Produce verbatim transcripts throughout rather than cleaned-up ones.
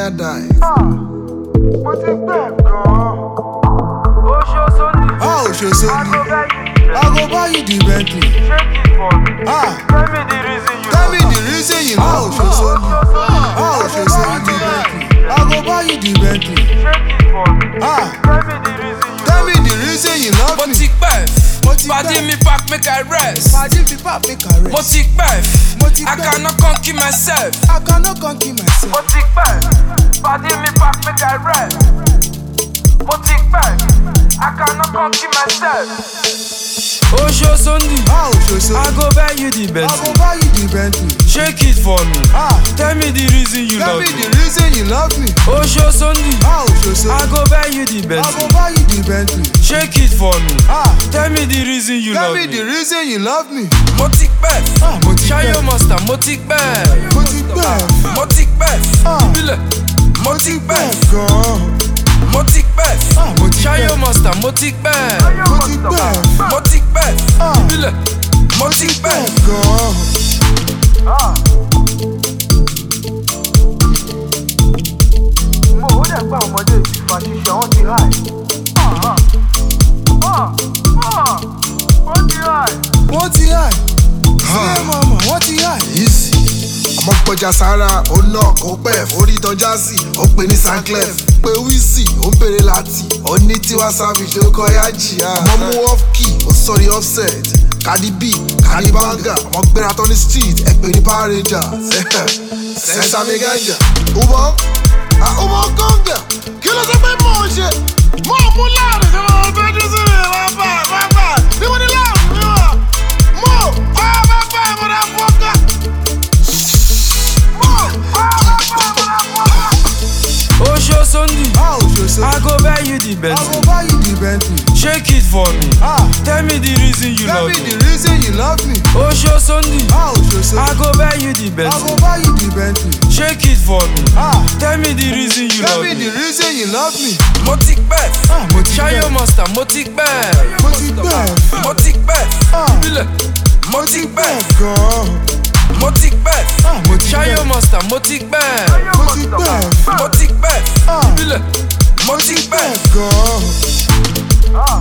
die. Ah, mo ti gbẹ gan. Oṣó Sunday. Ah, Oṣó Sunday. I go buy you the Bentley. Shake it for me. Ah, Tell me the reason you tell love me the reason you love Oṣó Sunday. Ah, Oṣó Sunday Bentley. I go buy you the Bentley. Shake it for me. Ah, Tell me the reason you tell me the reason you love Mo me. ti pẹ́, Mo ti pàdé pẹ́. mi back make I rest. Pàdé mi pa make I Mo rest. ti pẹ́, Mo ti I pẹ́. cannot conquer myself. I cannot conquer myself. Mo ti pẹ́, pàdé mi back make I rest. Mo ti pẹ́, I cannot conquer myself. Oṣó Sunday, Ah, Oṣó I Sunday. go buy you the I Bentley. go buy you the Bentley. Shake it for me. Ah, Tell me the reason you tell love me me. the reason you love me. Oṣó Sunday, Ah, Oṣó I Sunday. go buy you the I Bentley. go buy you the Bentley. Shake it for me. Ah, Tell me the reason you tell love me the me. reason you love me. Mo ti pẹ́, Ah, mo ti Ṣayó pẹ́. Master, mo ti pẹ́. Mo ti pẹ́. Mo ti pẹ́, Ah. ìbílẹ̀. Mo ti pẹ́, Gan. mo ti pẹ́. Ah, mo ti Ṣayó pẹ́. Master, mo ti pẹ́. Mo ti pẹ́. Mo ti pẹ́, Ah. ìbílẹ̀. Mo ti pẹ́. Gan. Ah. Mo ò dẹ̀ gbà ọmọdé ìfà ṣiṣẹ́ wọn ti háì. Ah, ah. Ah, ah. Wọ́n ti háì. Wọ́n ti high. Sílẹ̀ mama, wọ́n ti high. Easy. Ọmọ pọjà sára ó knock ó pẹ́ orí tọ́já sí ó pè ní Sanclef pé Wizzy ó ń bèrè láti ó ní Tiwa Savage ó kọ́ Yaji ọmọ mú off key ó sọrí offset Cardi B Cardi Banga ọmọ gbéra tán ní street ẹ pè ní Power Rangers Sesame Ganja Umo Umo Conga kí ló sọ pé mò ń ṣe mò ń mú láàrin tí mo fẹ́ dún sí mi bàbá bàbá bí mo ní láàrin mi wà mò bàbá bàbá mo dá fọ́ká. Oṣó Sunday, Ah, Oṣó Sunday. I go buy you the I Bentley. go buy you the Bentley. Shake it for me. Ah, Tell me the reason you tell love me me. the reason you love me. Oṣó Sunday, Ah, Oṣó I Sunday. go buy you the I Bentley. go buy you the Bentley. Shake it for me. Ah, Tell me the reason you tell love me the me. reason you love me. Mo ti pẹ́, Ah, mo ti Ṣayó pẹ́. Master, mo ti pẹ́. Mo ti pẹ́. Mo ti pẹ́, Ah, ìbílẹ̀. Mo ti pẹ́, gan. mo ti pẹ́. Ah, mo ti Ṣayó pẹ́. Master, mo ti pẹ́. Mo ti pẹ́. Mo ti pẹ́, Ah, ìbílẹ̀. Mo ti pẹ́. gan. Ah.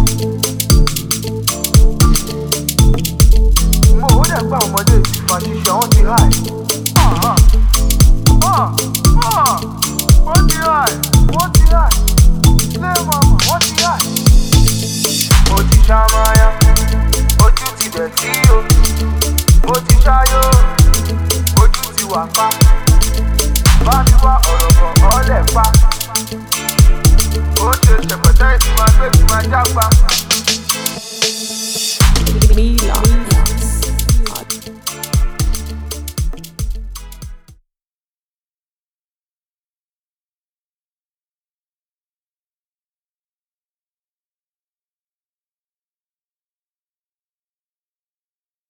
Mo ò dẹ̀ gbà ọmọdé ìfà ṣiṣẹ́ wọn ti háì. Ah, ah. Ah, ah. Wọ́n ti háì. Wọ́n ti háì. Sílẹ̀ mama, wọ́n ti háì. Mo ti ṣàmáyà, ojú ti dẹ̀ tí o. Mo ti ṣáyó, ojú ti wà pa. Bá mi wá ọ̀rọ̀ bọ̀ ọ́ lẹ̀ pa.